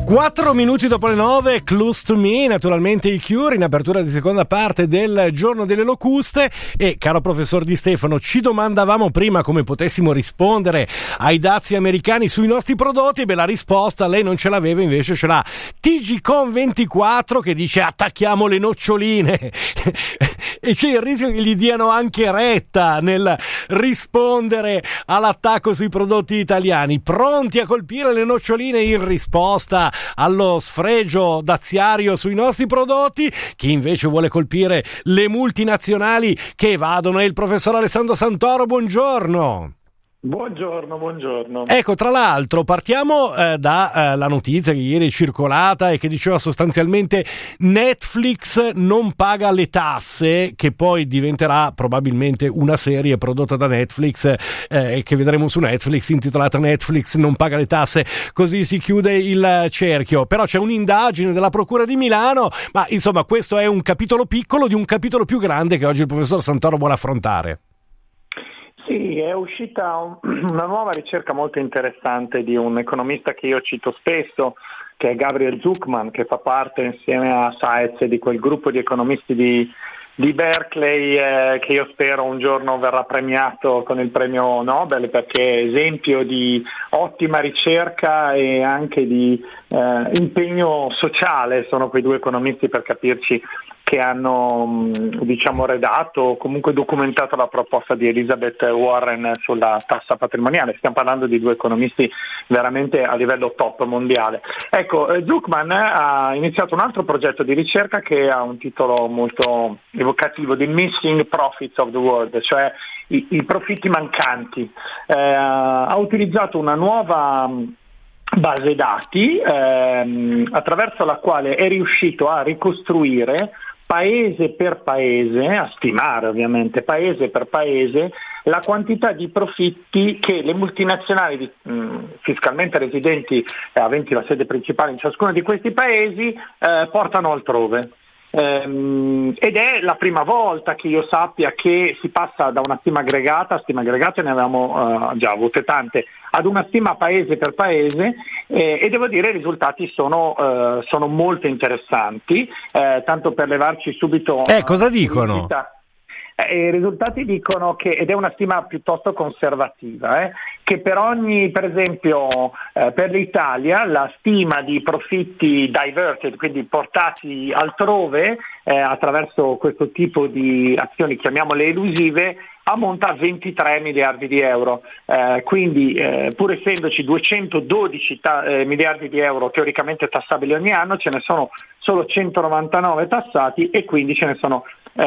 4 minuti dopo le 9, Close to Me, naturalmente i Cure in apertura di seconda parte del Giorno delle Locuste. E caro professor Di Stefano, ci domandavamo prima come potessimo rispondere ai dazi americani sui nostri prodotti. Beh, la risposta lei non ce l'aveva, invece ce l'ha TGCon24 che dice attacchiamo le noccioline e c'è il rischio che gli diano anche retta nel rispondere all'attacco sui prodotti italiani, pronti a colpire le noccioline in risposta allo sfregio daziario sui nostri prodotti. Chi invece vuole colpire le multinazionali che evadono è il professor Alessandro Santoro. Buongiorno. Buongiorno. Ecco, tra l'altro partiamo dalla notizia che ieri è circolata e che diceva sostanzialmente Netflix non paga le tasse, che poi diventerà probabilmente una serie prodotta da Netflix che vedremo su Netflix, intitolata Netflix non paga le tasse, così si chiude il cerchio. Però c'è un'indagine della Procura di Milano, ma insomma questo è un capitolo piccolo di un capitolo più grande che oggi il professor Santoro vuole affrontare. Sì, è uscita una nuova ricerca molto interessante di un economista che io cito spesso, che è Gabriel Zucman, che fa parte insieme a Saez di quel gruppo di economisti di Berkeley che io spero un giorno verrà premiato con il premio Nobel, perché è esempio di ottima ricerca e anche di impegno sociale. Sono quei due economisti, per capirci, che hanno redatto o comunque documentato la proposta di Elizabeth Warren sulla tassa patrimoniale. Stiamo parlando di due economisti veramente a livello top mondiale. Ecco, Zucman ha iniziato un altro progetto di ricerca che ha un titolo molto evocativo, The Missing Profits of the World, cioè i profitti mancanti. Ha utilizzato una nuova base dati attraverso la quale è riuscito a ricostruire paese per paese, a stimare ovviamente paese per paese, la quantità di profitti che le multinazionali fiscalmente residenti aventi la sede principale in ciascuno di questi paesi portano altrove. Ed è la prima volta che io sappia che si passa da una stima aggregate ne avevamo già avute tante, ad una stima paese per paese, e devo dire i risultati sono molto interessanti, tanto per levarci subito cosa dicono? I risultati dicono che, ed è una stima piuttosto conservativa, che per esempio per l'Italia la stima di profitti diverted, quindi portati altrove attraverso questo tipo di azioni, chiamiamole elusive, ammonta a 23 miliardi di euro, quindi pur essendoci 212 miliardi di euro teoricamente tassabili ogni anno, ce ne sono solo 199 tassati e quindi ce ne sono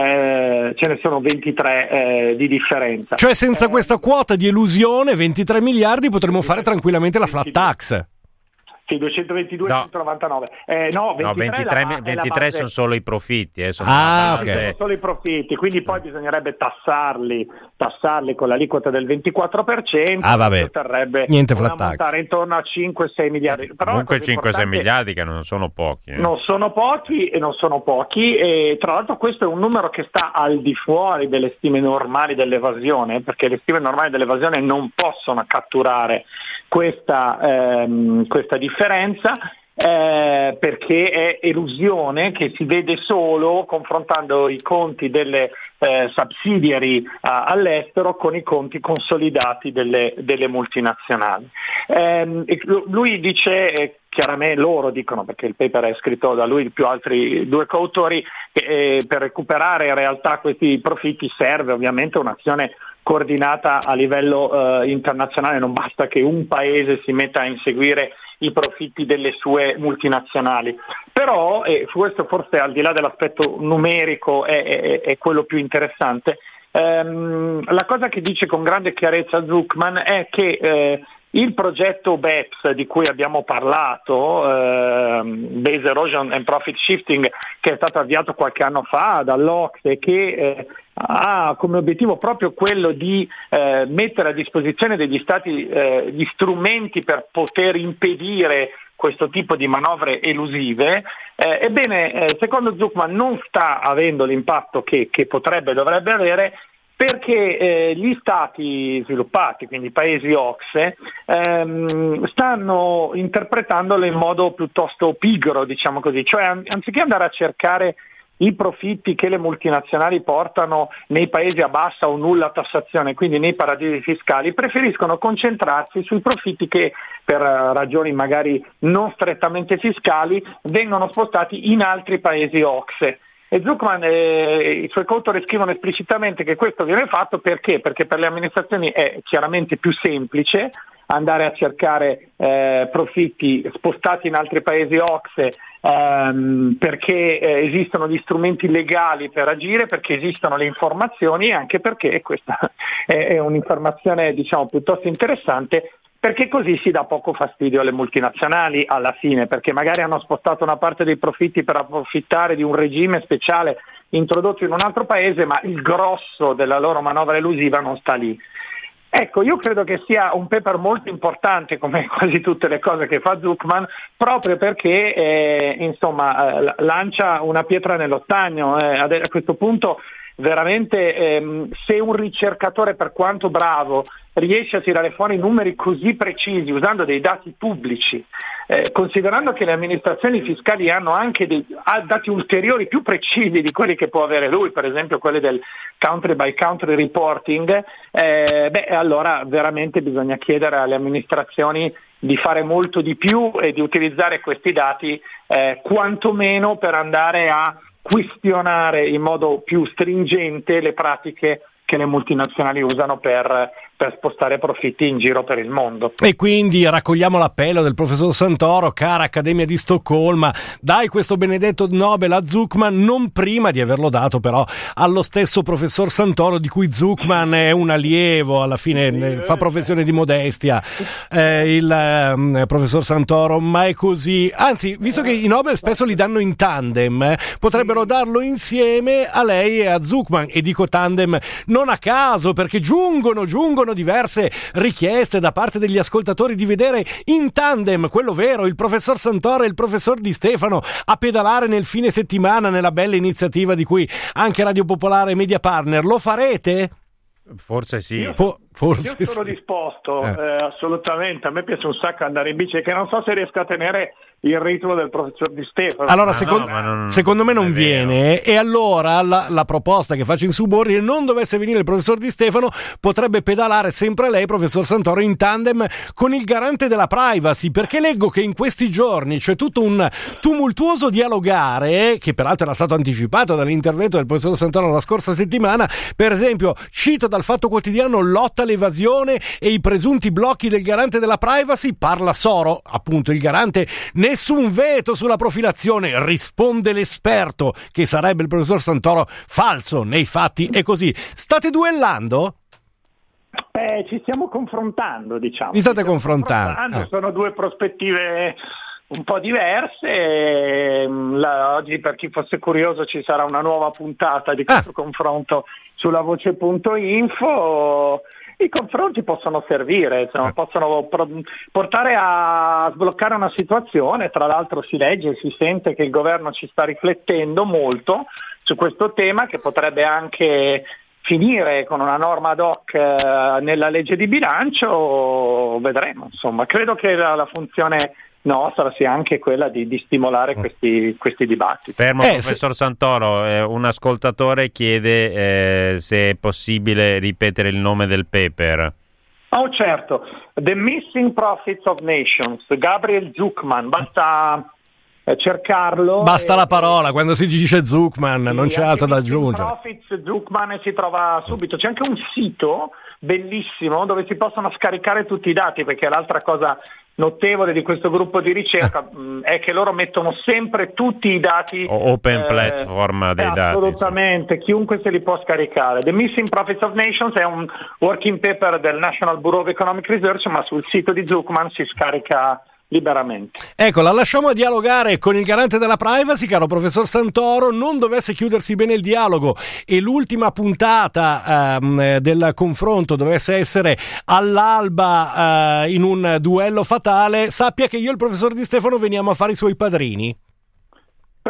23 di differenza. Cioè senza questa quota di elusione, 23 miliardi, potremmo fare tranquillamente la flat tax. Sì, 222 no. 199. 23 sono solo i profitti. Sono solo i profitti, quindi poi bisognerebbe tassarli con l'aliquota del 24%. Vabbè, niente flat tax. Ammontare intorno a 5-6 miliardi. Però comunque 5-6 miliardi che non sono pochi. Non sono pochi, e tra l'altro questo è un numero che sta al di fuori delle stime normali dell'evasione, perché le stime normali dell'evasione non possono catturare questa differenza, perché è elusione che si vede solo confrontando i conti delle subsidiary all'estero con i conti consolidati delle multinazionali. Lui dice, chiaramente loro dicono, perché il paper è scritto da lui più altri due coautori, che per recuperare in realtà questi profitti serve ovviamente un'azione coordinata a livello internazionale. Non basta che un paese si metta a inseguire i profitti delle sue multinazionali. Però, e questo forse al di là dell'aspetto numerico è quello più interessante, la cosa che dice con grande chiarezza Zucman è che il progetto BEPS di cui abbiamo parlato, Base Erosion and Profit Shifting, che è stato avviato qualche anno fa dall'OCSE, che ha come obiettivo proprio quello di mettere a disposizione degli Stati gli strumenti per poter impedire questo tipo di manovre elusive, ebbene, secondo Zucman non sta avendo l'impatto che dovrebbe avere, perché gli stati sviluppati, quindi i paesi OCSE, stanno interpretandolo in modo piuttosto pigro, diciamo così, cioè anziché andare a cercare i profitti che le multinazionali portano nei paesi a bassa o nulla tassazione, quindi nei paradisi fiscali, preferiscono concentrarsi sui profitti che per ragioni magari non strettamente fiscali vengono spostati in altri paesi OCSE. E Zucman e i suoi coautori scrivono esplicitamente che questo viene fatto perché per le amministrazioni è chiaramente più semplice andare a cercare profitti spostati in altri paesi OCSE, perché esistono gli strumenti legali per agire, perché esistono le informazioni e anche perché questa è un'informazione diciamo piuttosto interessante, perché così si dà poco fastidio alle multinazionali alla fine, perché magari hanno spostato una parte dei profitti per approfittare di un regime speciale introdotto in un altro paese, ma il grosso della loro manovra elusiva non sta lì. Ecco, io credo che sia un paper molto importante, come quasi tutte le cose che fa Zucman, proprio perché lancia una pietra nello stagno. A questo punto veramente se un ricercatore, per quanto bravo, riesce a tirare fuori numeri così precisi usando dei dati pubblici, considerando che le amministrazioni fiscali hanno anche dei dati ulteriori più precisi di quelli che può avere lui, per esempio quelli del country by country reporting, allora veramente bisogna chiedere alle amministrazioni di fare molto di più e di utilizzare questi dati quantomeno per andare a questionare in modo più stringente le pratiche che le multinazionali usano per spostare profitti in giro per il mondo. E quindi raccogliamo l'appello del professor Santoro, cara Accademia di Stoccolma, dai questo benedetto Nobel a Zucman, non prima di averlo dato però allo stesso professor Santoro, di cui Zucman è un allievo, alla fine fa professione di modestia, il professor Santoro, ma è così. Anzi, visto che i Nobel spesso li danno in tandem, potrebbero darlo insieme a lei e a Zucman, e dico tandem non a caso, perché giungono diverse richieste da parte degli ascoltatori di vedere in tandem, quello vero, il professor Santoro e il professor Di Stefano a pedalare nel fine settimana nella bella iniziativa di cui anche Radio Popolare e Media Partner. Lo farete? Forse sì. Forse io sono disposto, assolutamente. A me piace un sacco andare in bici, che non so se riesco a tenere il ritmo del professor Di Stefano. Allora, secondo me non viene, e allora la proposta che faccio in subordine: non dovesse venire il professor Di Stefano, potrebbe pedalare sempre lei, professor Santoro, in tandem con il garante della privacy, perché leggo che in questi giorni c'è tutto un tumultuoso dialogare, che peraltro era stato anticipato dall'intervento del professor Santoro la scorsa settimana. Per esempio, cito dal Fatto Quotidiano: lotta all'evasione e i presunti blocchi del garante della privacy, parla Soro, appunto il garante, nessun veto sulla profilazione, risponde l'esperto, che sarebbe il professor Santoro. Falso, nei fatti è così. State duellando? Ci stiamo confrontando, diciamo. Vi state confrontando? Sono due prospettive un po' diverse. Oggi, per chi fosse curioso, ci sarà una nuova puntata di questo confronto sulla voce.info. I confronti possono servire, possono portare a sbloccare una situazione. Tra l'altro si legge e si sente che il governo ci sta riflettendo molto su questo tema, che potrebbe anche finire con una norma ad hoc nella legge di bilancio. Vedremo, insomma. Credo che la funzione nostra sia anche quella di stimolare questi dibattiti. Fermo, professor Santoro, un ascoltatore chiede se è possibile ripetere il nome del paper. Oh, certo, The Missing Profits of Nations, Gabriel Zucman, basta cercarlo. Basta la parola, quando si dice Zucman, non c'è altro da aggiungere. Profits Zucman si trova subito. C'è anche un sito bellissimo dove si possono scaricare tutti i dati, perché l'altra cosa notevole di questo gruppo di ricerca è che loro mettono sempre tutti i dati open platform dei dati. Assolutamente, chiunque se li può scaricare. The Missing Profits of Nations è un working paper del National Bureau of Economic Research, ma sul sito di Zucman si scarica liberamente. Ecco, la lasciamo a dialogare con il garante della privacy, caro professor Santoro. Non dovesse chiudersi bene il dialogo e l'ultima puntata del confronto dovesse essere all'alba in un duello fatale, sappia che io e il professor Di Stefano veniamo a fare i suoi padrini.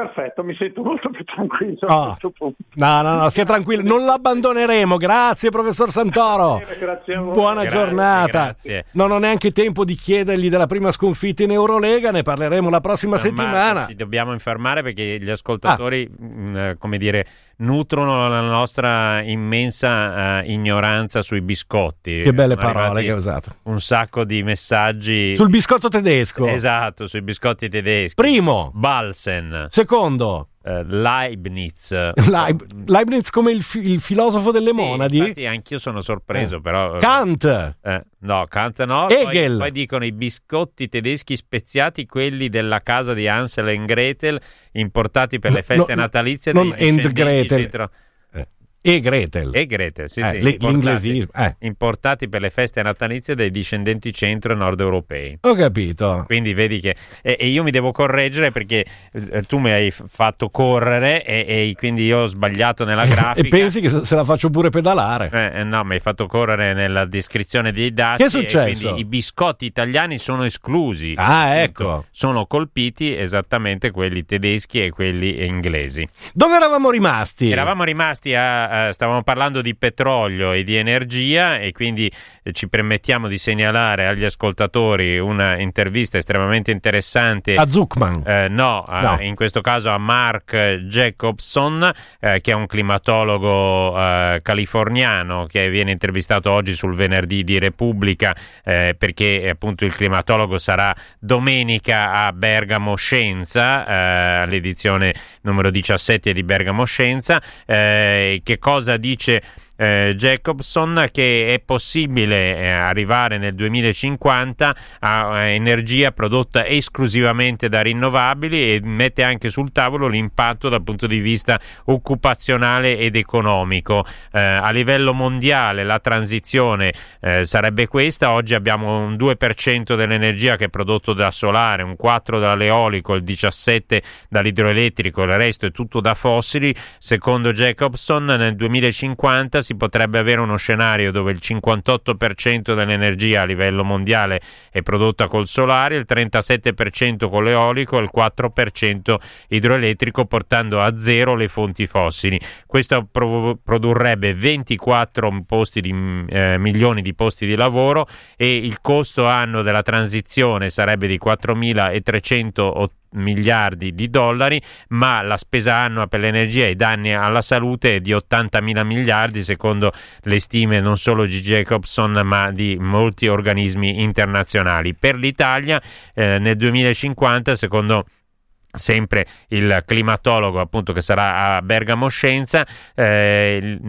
Perfetto, mi sento molto più tranquillo Oh. a questo punto. No, stia tranquillo, non l'abbandoneremo. Grazie, professor Santoro. Grazie a voi. Buona giornata. Grazie. Non ho neanche tempo di chiedergli della prima sconfitta in Eurolega, ne parleremo la prossima settimana. Marco, ci dobbiamo infermare perché gli ascoltatori, come dire, nutrono la nostra immensa ignoranza sui biscotti. Che belle Sono parole arrivati che hai usato. Un sacco di messaggi. Sul biscotto tedesco. Esatto, sui biscotti tedeschi. Primo. Balsen. Secondo. Leibniz. Leibniz come il filosofo delle monadi. Infatti anch'io sono sorpreso, però. Kant. No, Kant no. Hegel. Poi dicono i biscotti tedeschi speziati, quelli della casa di Hansel e Gretel, importati per le feste natalizie. Non dei discendenti Gretel. E Gretel. E Gretel, sì, l'inglesismo. Importati per le feste natalizie dei discendenti centro e nord europei. Ho capito. Quindi vedi che e io mi devo correggere perché tu mi hai fatto correre e quindi io ho sbagliato nella grafica. E pensi che se la faccio pure pedalare? No, mi hai fatto correre nella descrizione dei dati. Che è successo? E quindi i biscotti italiani sono esclusi. Ecco. Sono colpiti esattamente quelli tedeschi e quelli inglesi. Dove eravamo rimasti? Eravamo rimasti stavamo parlando di petrolio e di energia e quindi ci permettiamo di segnalare agli ascoltatori una intervista estremamente interessante a Zucman. No. In questo caso a Mark Jacobson, che è un climatologo californiano che viene intervistato oggi sul Venerdì di Repubblica, perché appunto il climatologo sarà domenica a Bergamo Scienza, all'edizione numero 17 di Bergamo Scienza. Che cosa dice Jacobson? Che è possibile arrivare nel 2050 a energia prodotta esclusivamente da rinnovabili, e mette anche sul tavolo l'impatto dal punto di vista occupazionale ed economico. A livello mondiale la transizione sarebbe questa: oggi abbiamo un 2% dell'energia che è prodotto da solare, un 4% dall'eolico, il 17% dall'idroelettrico, il resto è tutto da fossili. Secondo Jacobson nel 2050 si potrebbe avere uno scenario dove il 58% dell'energia a livello mondiale è prodotta col solare, il 37% con l'eolico e il 4% idroelettrico, portando a zero le fonti fossili. Questo produrrebbe 24 milioni di posti di lavoro, e il costo annuo della transizione sarebbe di 4.300 miliardi di dollari, ma la spesa annua per l'energia e i danni alla salute è di 80.000 miliardi, secondo le stime non solo di Jacobson ma di molti organismi internazionali. Per l'Italia nel 2050, secondo sempre il climatologo appunto che sarà a Bergamo Scienza, il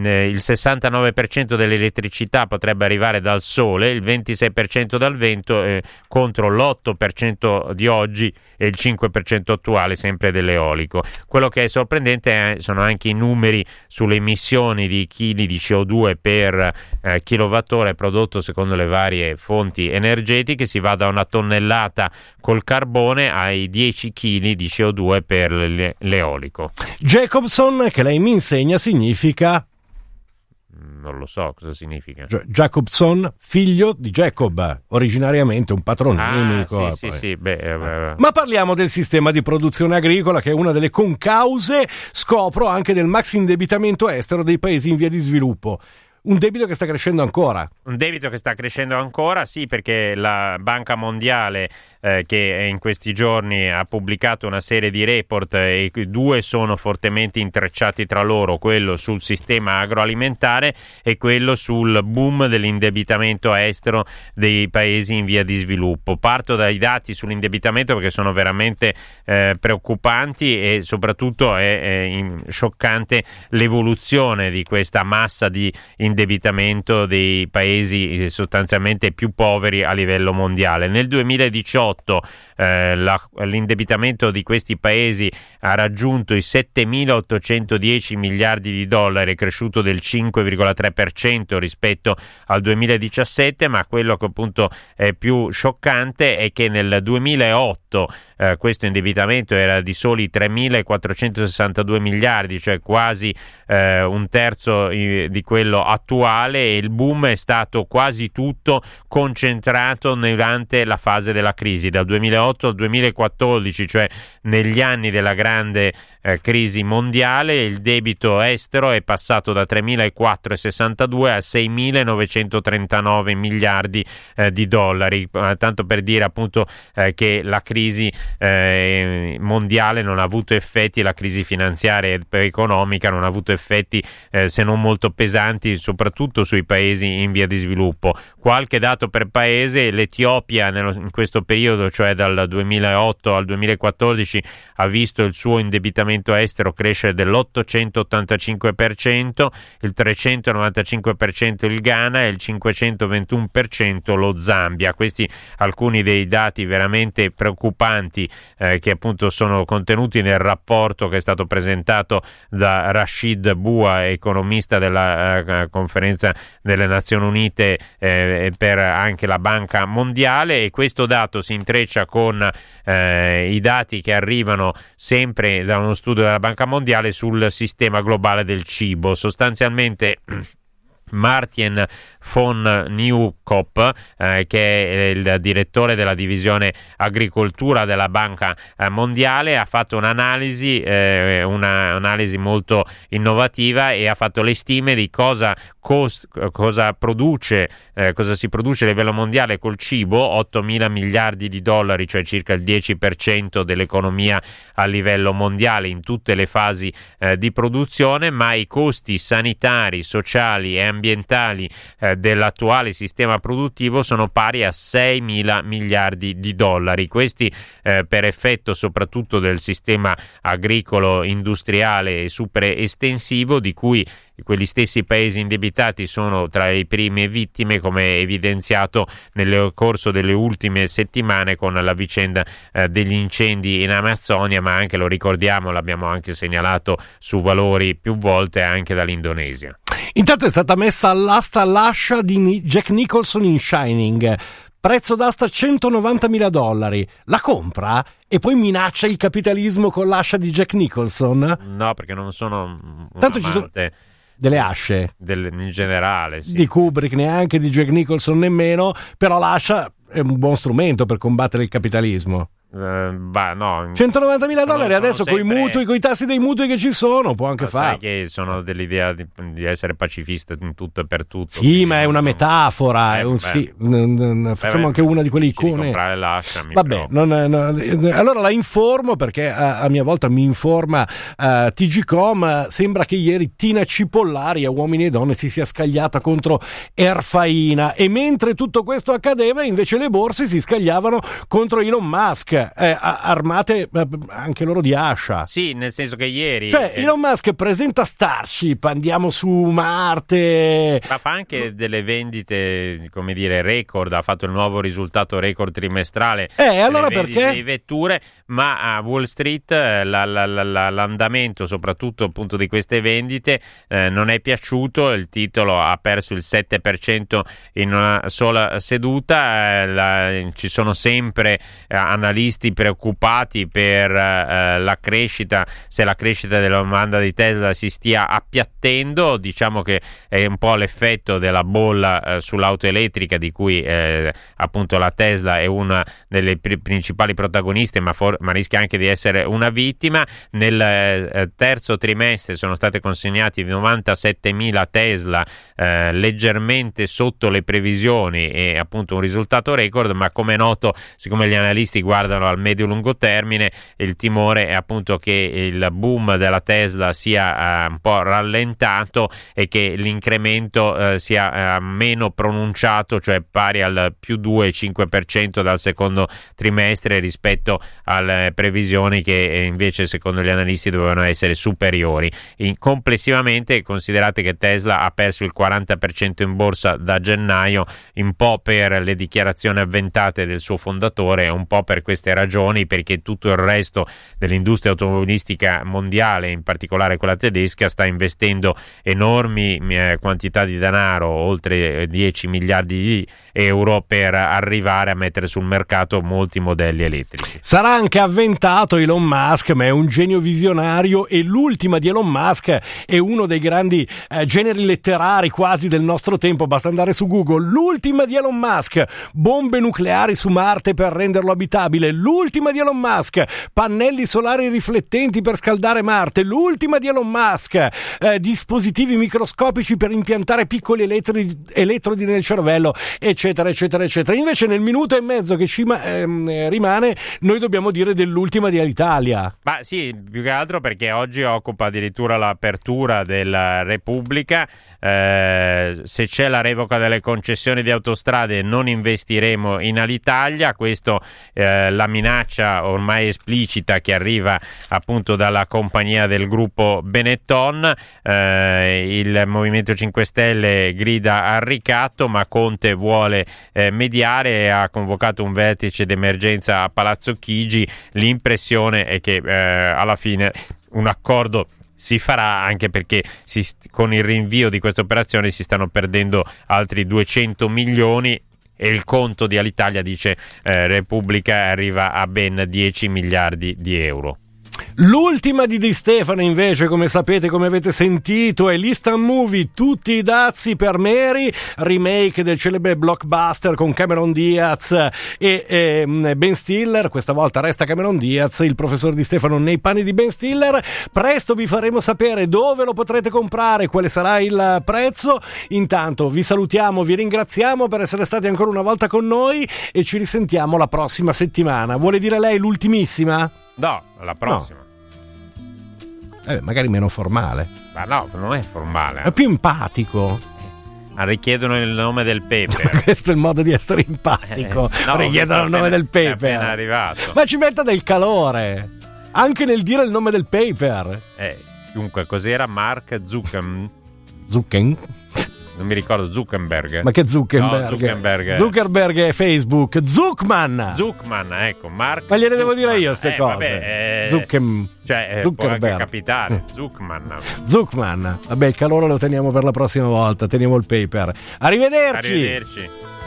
69% dell'elettricità potrebbe arrivare dal sole, il 26% dal vento, contro l'8% di oggi e il 5% attuale sempre dell'eolico. Quello che è sorprendente sono anche i numeri sulle emissioni di chili di CO2 per kilowattora prodotto secondo le varie fonti energetiche. Si va da una tonnellata col carbone ai 10 kg di CO2 per l'eolico. Jacobson, che lei mi insegna, significa? Non lo so cosa significa. Jacobson, figlio di Jacob, originariamente un patronimico. Sì. Ma parliamo del sistema di produzione agricola, che è una delle concause, scopro, anche del maxi indebitamento estero dei paesi in via di sviluppo. Un debito che sta crescendo ancora. Un debito che sta crescendo ancora, sì, perché la Banca Mondiale che in questi giorni ha pubblicato una serie di report, e due sono fortemente intrecciati tra loro, quello sul sistema agroalimentare e quello sul boom dell'indebitamento estero dei paesi in via di sviluppo. Parto dai dati sull'indebitamento perché sono veramente preoccupanti, e soprattutto è scioccante l'evoluzione di questa massa di indebitamento dei paesi sostanzialmente più poveri a livello mondiale. Nel 2018 l'indebitamento di questi paesi ha raggiunto i 7.810 miliardi di dollari, cresciuto del 5,3% rispetto al 2017, ma quello che appunto è più scioccante è che nel 2008 questo indebitamento era di soli 3.462 miliardi, cioè quasi un terzo di quello attuale, e il boom è stato quasi tutto concentrato durante la fase della crisi. Dal 2008 2008 al 2014, cioè negli anni della grande crisi mondiale, il debito estero è passato da 3.462 a 6.939 miliardi di dollari, tanto per dire appunto che la crisi mondiale non ha avuto effetti, la crisi finanziaria e economica non ha avuto effetti se non molto pesanti, soprattutto sui paesi in via di sviluppo. Qualche dato per paese: l'Etiopia in questo periodo, cioè dal 2008 al 2014, ha visto il suo indebitamento estero crescere dell'885%, il 395% il Ghana e il 521% lo Zambia. Questi alcuni dei dati veramente preoccupanti che appunto sono contenuti nel rapporto che è stato presentato da Rashid Bua, economista della Conferenza delle Nazioni Unite per anche la Banca Mondiale, e questo dato si intreccia con i dati che arrivano sempre da uno studio della Banca Mondiale sul sistema globale del cibo. Sostanzialmente Martin von Nieuwkoop, che è il direttore della divisione agricoltura della Banca Mondiale, ha fatto un'analisi molto innovativa e ha fatto le stime di cosa si produce a livello mondiale col cibo: 8.000 miliardi di dollari, cioè circa il 10% dell'economia a livello mondiale in tutte le fasi di produzione, ma i costi sanitari, sociali e ambientali dell'attuale sistema produttivo sono pari a 6.000 miliardi di dollari. Questi per effetto soprattutto del sistema agricolo industriale e super estensivo, di cui quegli stessi paesi indebitati sono tra le prime vittime, come evidenziato nel corso delle ultime settimane con la vicenda degli incendi in Amazzonia, ma anche, lo ricordiamo, l'abbiamo anche segnalato su Valori più volte, anche dall'Indonesia. Intanto è stata messa all'asta l'ascia di Jack Nicholson in Shining. Prezzo d'asta $190.000. La compra e poi minaccia il capitalismo con l'ascia di Jack Nicholson? No, perché non sono un tanto amante ci sono delle asce in generale, sì. Di Kubrick neanche, di Jack Nicholson nemmeno, però l'ascia è un buon strumento per combattere il capitalismo. No, $190.000 adesso sempre... con i mutui, con i tassi dei mutui che ci sono, può anche fare. Sai che sono dell'idea di essere pacifista in tutto e per tutto. Sì, ma è una metafora. Facciamo anche una di quelle icone. Comprare l'ascia. Vabbè, allora la informo, perché a mia volta mi informa TGcom. Sembra che ieri Tina Cipollari, a Uomini e Donne, si sia scagliata contro Erfaina, e mentre tutto questo accadeva invece le borse si scagliavano contro Elon Musk, armate anche loro di ascia. Sì, nel senso che ieri Elon Musk presenta Starship, andiamo su Marte, ma fa anche delle vendite, come dire, record. Ha fatto il nuovo risultato record trimestrale, allora perché? Di vetture, ma a Wall Street l'andamento soprattutto appunto di queste vendite non è piaciuto. Il titolo ha perso il 7% in una sola seduta. Ci sono sempre analisti preoccupati per la crescita, se la crescita della domanda di Tesla si stia appiattendo. Diciamo che è un po' l'effetto della bolla sull'auto elettrica, di cui appunto la Tesla è una delle principali protagoniste, ma rischia anche di essere una vittima. Nel terzo trimestre sono state consegnati 97.000 Tesla, leggermente sotto le previsioni, e appunto un risultato record, ma come è noto, siccome gli analisti guardano al medio-lungo termine, il timore è appunto che il boom della Tesla sia un po' rallentato e che l'incremento sia meno pronunciato, cioè pari al più 2,5% dal secondo trimestre rispetto alle previsioni che invece secondo gli analisti dovevano essere superiori. Complessivamente considerate che Tesla ha perso il 40% in borsa da gennaio, un po' per le dichiarazioni avventate del suo fondatore, un po' per queste ragioni, perché tutto il resto dell'industria automobilistica mondiale, in particolare quella tedesca, sta investendo enormi quantità di denaro, oltre 10 miliardi di euro per arrivare a mettere sul mercato molti modelli elettrici. Sarà anche avventato Elon Musk, ma è un genio visionario, e l'ultima di Elon Musk è uno dei grandi generi letterari quasi del nostro tempo. Basta andare su Google. L'ultima di Elon Musk: bombe nucleari su Marte per renderlo abitabile. L'ultima di Elon Musk: pannelli solari riflettenti per scaldare Marte. L'ultima di Elon Musk: dispositivi microscopici per impiantare piccoli elettrodi nel cervello, eccetera eccetera eccetera. Invece nel minuto e mezzo che ci rimane noi dobbiamo dire dell'ultima di Alitalia. Ma sì, più che altro perché oggi occupa addirittura l'apertura della Repubblica. Se c'è la revoca delle concessioni di autostrade non investiremo in Alitalia. Questo la minaccia ormai esplicita che arriva appunto dalla compagnia del gruppo Benetton. Il Movimento 5 Stelle grida al ricatto, ma Conte vuole mediare e ha convocato un vertice d'emergenza a Palazzo Chigi. L'impressione è che alla fine un accordo si farà, anche perché con il rinvio di questa operazione si stanno perdendo altri 200 milioni e il conto di Alitalia, dice Repubblica, arriva a ben 10 miliardi di euro. L'ultima di Di Stefano invece, come sapete, come avete sentito, è l'Instant Movie Tutti i dazi per Mary, remake del celebre blockbuster con Cameron Diaz e Ben Stiller. Questa volta resta Cameron Diaz, il professor Di Stefano nei panni di Ben Stiller. Presto vi faremo sapere dove lo potrete comprare, quale sarà il prezzo. Intanto vi salutiamo, vi ringraziamo per essere stati ancora una volta con noi e ci risentiamo la prossima settimana. Vuole dire lei l'ultimissima? No, la prossima. No. Magari meno formale. Ma no, non è formale. È più empatico. Richiedono il nome del pepe. Questo è il modo di essere empatico. No, richiedono il nome del pepe. È appena arrivato. Ma ci metta del calore anche nel dire il nome del paper. Dunque, cos'era? Mark Zuckerberg? Non mi ricordo, Zuckerberg. Ma che Zuckerberg? No, Zuckerberg è Facebook. Zuckman, ecco, Mark. Ma gliele devo dire io queste cose. Zuckerberg. Può anche capitare. Zuckman. Vabbè, il calore lo teniamo per la prossima volta. Teniamo il paper. Arrivederci.